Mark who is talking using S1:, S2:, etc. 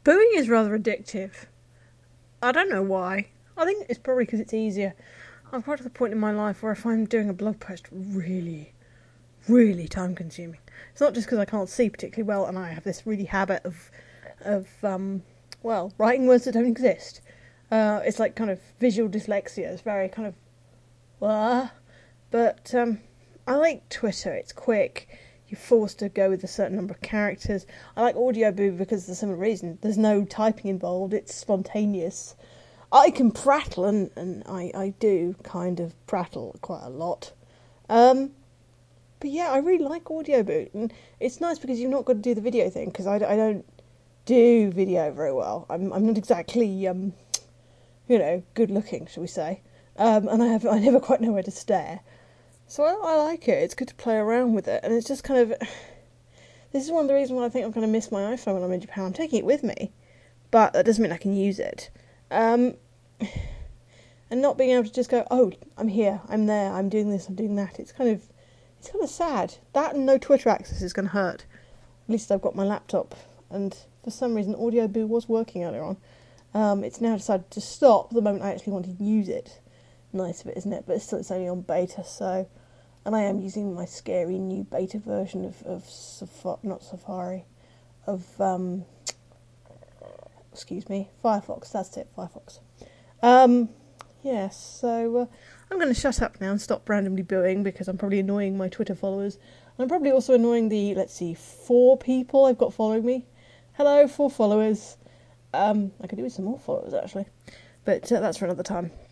S1: Booing is rather addictive. I don't know why. I think it's probably because it's easier. I'm quite to the point in my life where if I'm doing a blog post really, really time consuming. It's not just because I can't see particularly well and I have this really habit of writing words that don't exist. It's like kind of visual dyslexia. It's very kind of, but I like Twitter. It's quick. You're forced to go with a certain number of characters. I like Audioboo because there's some reason. There's no typing involved. It's spontaneous. I can prattle, and I do kind of prattle quite a lot. But yeah, I really like Audioboo. And it's nice because you've not got to do the video thing, because I don't do video very well. I'm not exactly, good looking, shall we say. And I never quite know where to stare. So I like it. It's good to play around with it. And it's just kind of... This is one of the reasons why I think I'm going to miss my iPhone when I'm in Japan. I'm taking it with me. But that doesn't mean I can use it. And not being able to just go, oh, I'm here, I'm there, I'm doing this, I'm doing that. It's kind of sad. That and no Twitter access is going to hurt. At least I've got my laptop. And for some reason, Audioboo was working earlier on. It's now decided to stop the moment I actually wanted to use it. Nice of it, isn't it? But it's only on beta, so... And I am using my scary new beta version of Safari. Firefox. That's it, Firefox. Yes, so I'm going to shut up now and stop randomly booing because I'm probably annoying my Twitter followers. I'm probably also annoying the, 4 people I've got following me. Hello, 4 followers. I could do with some more followers, actually. But that's for another time.